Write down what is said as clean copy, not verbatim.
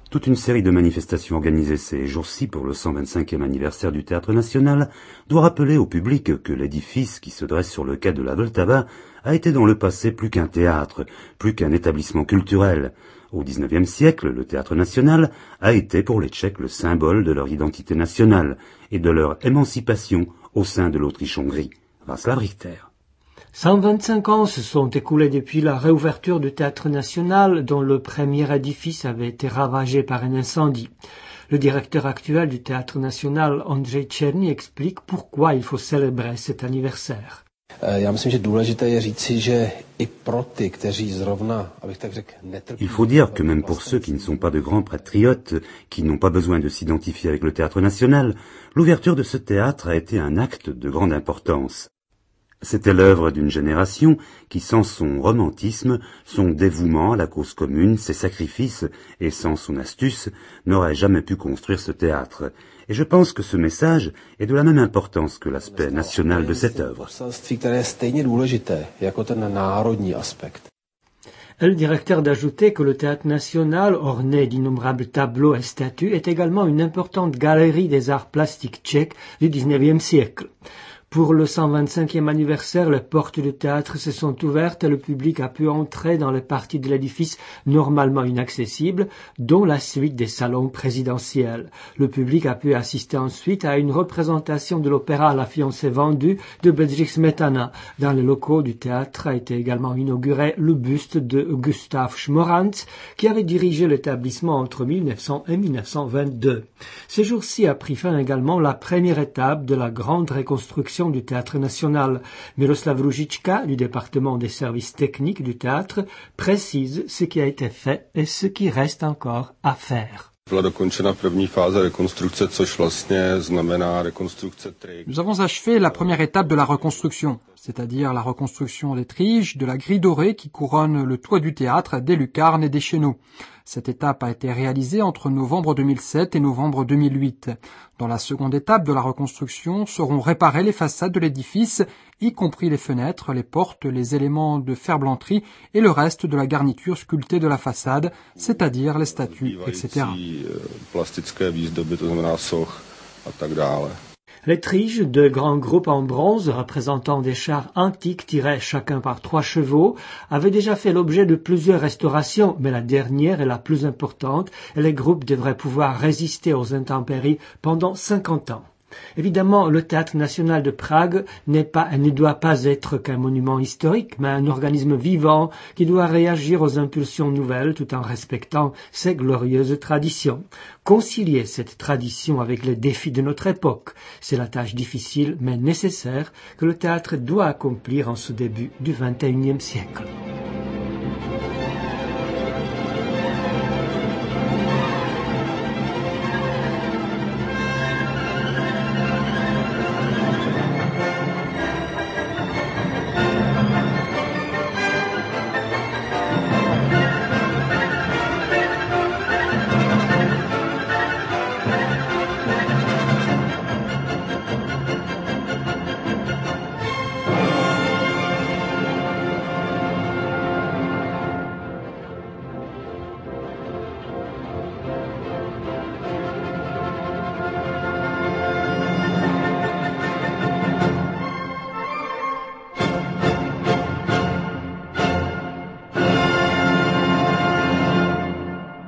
Toute une série de manifestations organisées ces jours-ci pour le 125e anniversaire du Théâtre National doit rappeler au public que l'édifice qui se dresse sur le quai de la Vltava a été dans le passé plus qu'un théâtre, plus qu'un établissement culturel. Au XIXe siècle, le Théâtre National a été pour les Tchèques le symbole de leur identité nationale et de leur émancipation au sein de l'Autriche-Hongrie. Václav Richter. 125 ans se sont écoulés depuis la réouverture du Théâtre National, dont le premier édifice avait été ravagé par un incendie. Le directeur actuel du Théâtre National, Ondřej Černý, explique pourquoi il faut célébrer cet anniversaire. Il faut dire que même pour ceux qui ne sont pas de grands patriotes, qui n'ont pas besoin de s'identifier avec le Théâtre National, l'ouverture de ce théâtre a été un acte de grande importance. C'était l'œuvre d'une génération qui, sans son romantisme, son dévouement à la cause commune, ses sacrifices, et sans son astuce, n'aurait jamais pu construire ce théâtre. Et je pense que ce message est de la même importance que l'aspect national de cette œuvre. Le directeur d'ajouter que le Théâtre National, orné d'innombrables tableaux et statues, est également une importante galerie des arts plastiques tchèques du XIXe siècle. Pour le 125e anniversaire, les portes du théâtre se sont ouvertes et le public a pu entrer dans les parties de l'édifice normalement inaccessibles, dont la suite des salons présidentiels. Le public a pu assister ensuite à une représentation de l'opéra La fiancée vendue de Bedřich Smetana. Dans les locaux du théâtre a été également inauguré le buste de Gustav Schmorantz, qui avait dirigé l'établissement entre 1900 et 1922. Ce jour-ci a pris fin également la première étape de la grande reconstruction du Théâtre National. Miroslav Růžička, du département des services techniques du théâtre, précise ce qui a été fait et ce qui reste encore à faire. Nous avons achevé la première étape de la reconstruction, c'est-à-dire la reconstruction des triges, de la grille dorée qui couronne le toit du théâtre, des lucarnes et des chéneaux. Cette étape a été réalisée entre novembre 2007 et novembre 2008. Dans la seconde étape de la reconstruction seront réparées les façades de l'édifice, y compris les fenêtres, les portes, les éléments de ferblanterie et le reste de la garniture sculptée de la façade, c'est-à-dire les statues, etc. Les triges, deux grands groupes en bronze représentant des chars antiques tirés chacun par 3 chevaux, avaient déjà fait l'objet de plusieurs restaurations, mais la dernière est la plus importante et les groupes devraient pouvoir résister aux intempéries pendant 50 ans. Évidemment, le Théâtre National de Prague n'est pas et ne doit pas être qu'un monument historique, mais un organisme vivant qui doit réagir aux impulsions nouvelles tout en respectant ses glorieuses traditions. Concilier cette tradition avec les défis de notre époque, c'est la tâche difficile mais nécessaire que le théâtre doit accomplir en ce début du XXIe siècle.